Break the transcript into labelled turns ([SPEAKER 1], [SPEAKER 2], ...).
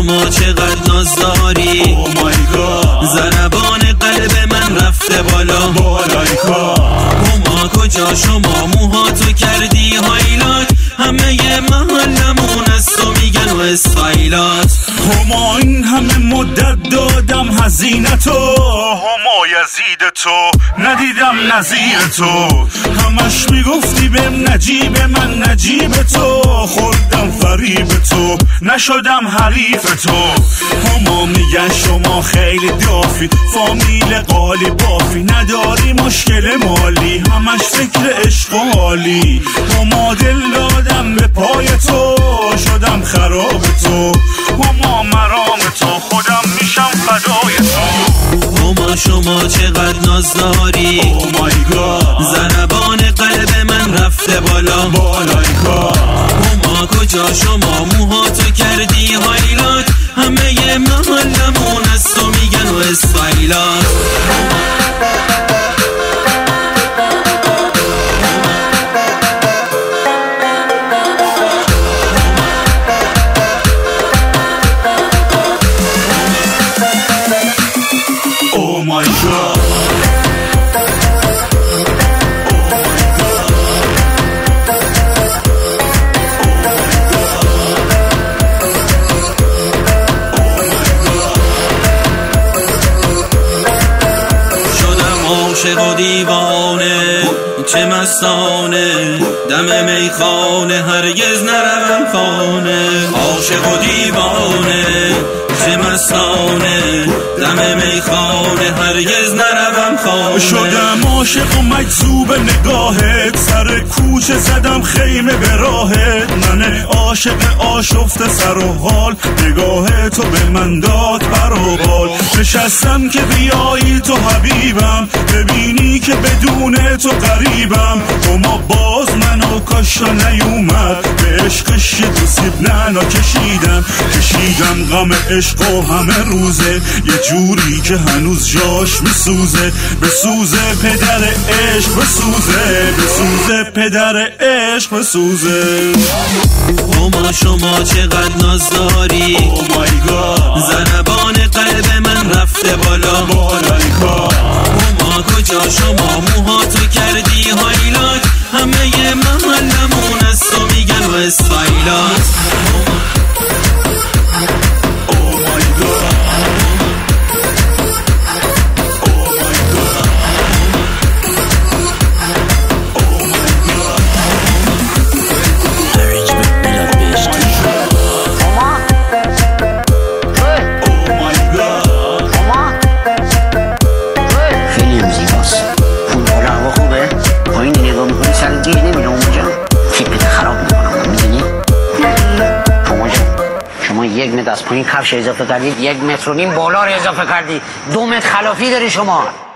[SPEAKER 1] شما چقدر ناز داری.
[SPEAKER 2] او مای گاد
[SPEAKER 1] ضربان قلب من رفته بالا
[SPEAKER 2] بالای کار.
[SPEAKER 1] هما کجا شما موهاتو کردی هایلات، همه محلمون از تو میگن و استایلات.
[SPEAKER 2] هما این همه مدت دادم هزینتو، هما یزید تو ندیدم نظیر تو. همش میگفتی بهم نجیب من نجیب تو، خوردم فریب تو نشدم حریف تو. هما میگن شما خیلی دافی، فامیل قالی بافی، نداری مشکل مالی، همش فکر عشق و حالی. هما دل دادم به پای تو، شدم خراب تو. هما مرام تو، خودم میشم فدای تو.
[SPEAKER 1] هما شما چقدر ناز داری.
[SPEAKER 2] او مای گاد
[SPEAKER 1] ضربان قلب من رفته بالا
[SPEAKER 2] بالای کار.
[SPEAKER 1] هما کجا شما موهاتو کردی هایلات، همه محلمون از تو میگن و استایلات.
[SPEAKER 2] Oh my God.
[SPEAKER 1] عاشق و دیوانه چه مستانه، دم میخانه هرگز نروم خانه. عاشق و دیوانه چه مستانه، دم میخانه هرگز نروم خانه.
[SPEAKER 2] شدم عاشق و مجذوب نگاهت، سر کوچه زدم خیمه به راهت. من عاشق آشفته سر و حال، نگاه تو به من داد پر و بال. نشستم که بیایی تو حبیبم، ببینی که بدون تو غریبم. اما باز منو کاشت و نیومد، به عشقش یه دو سیب نعنا کشیدم غم عشق و همه روزه، یه جوری که هنوز جاش میسوزه. بسوزه پدر عشق بسوزه، بسوزه پدر عشق بسوزه.
[SPEAKER 1] هما شما چقدر ناز داری.
[SPEAKER 2] او مای گاد
[SPEAKER 1] ضربان قلب من رفته بالا
[SPEAKER 2] بالای کار.
[SPEAKER 1] هما کجا شما موهاتو کردی هایلات، همه محلمون از تو میگن و استایلات.
[SPEAKER 3] یک متر از پایین کفش اضافه کردید، 1.5 متر بالا رو اضافه کردی، 2 متر خلافی داری شما.